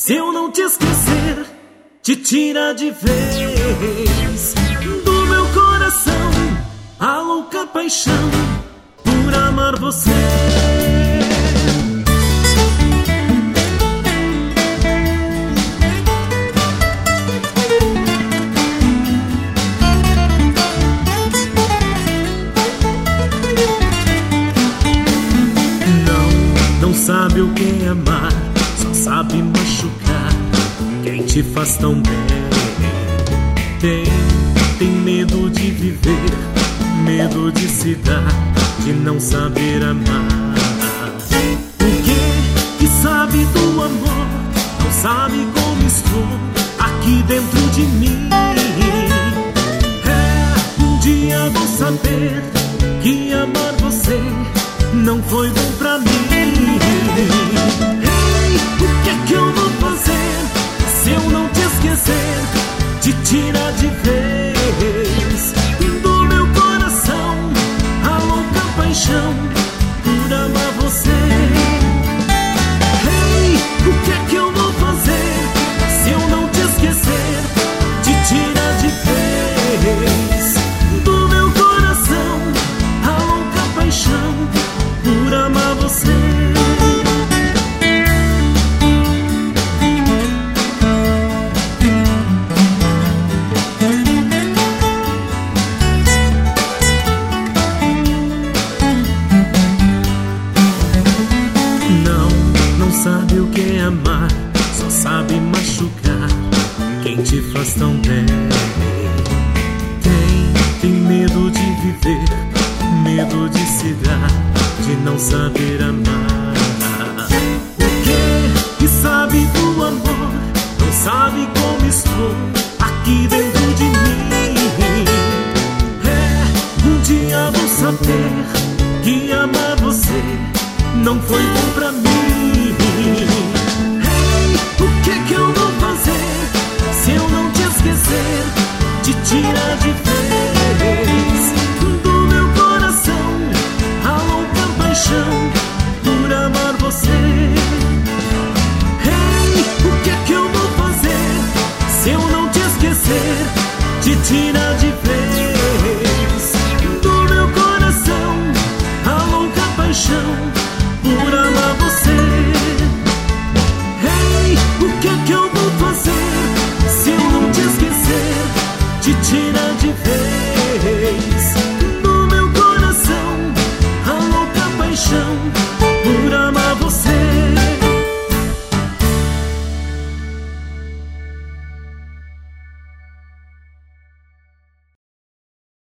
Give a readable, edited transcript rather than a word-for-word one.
Se eu não te esquecer, te tira de vez do meu coração a louca paixão por amar você. Não sabe o que é amar, só sabe machucar quem te faz tão bem. Tem medo de viver, medo de se dar, de não saber amar. O que sabe do amor, não sabe como estou aqui dentro de mim. Um dia vou saber que amar você não foi bom pra mim. Ei, o que é que eu vou fazer se eu não te esquecer? Te tira de vez do meu coração a louca paixão por amar você. Ei, o que é que eu vou fazer se eu não te esquecer? Te tira de vez do meu coração a louca paixão por amar você. Não sabe o que é amar, só sabe machucar quem te faz tão bem. Tem medo de viver, medo de se dar, de não saber amar. O que sabe do amor, não sabe como estou aqui dentro de mim. Um dia vou saber que amar você não foi bom pra mim. Ei, o que é que eu vou fazer se eu não te esquecer? Te tira de vez do meu coração a louca paixão por amar você. Ei, o que é que eu vou fazer se eu não te esquecer? Te tira de vez do meu coração a louca paixão por amar você. Ei, o que é que eu vou fazer se eu não te esquecer? Te tira de vez do meu coração a louca paixão por amar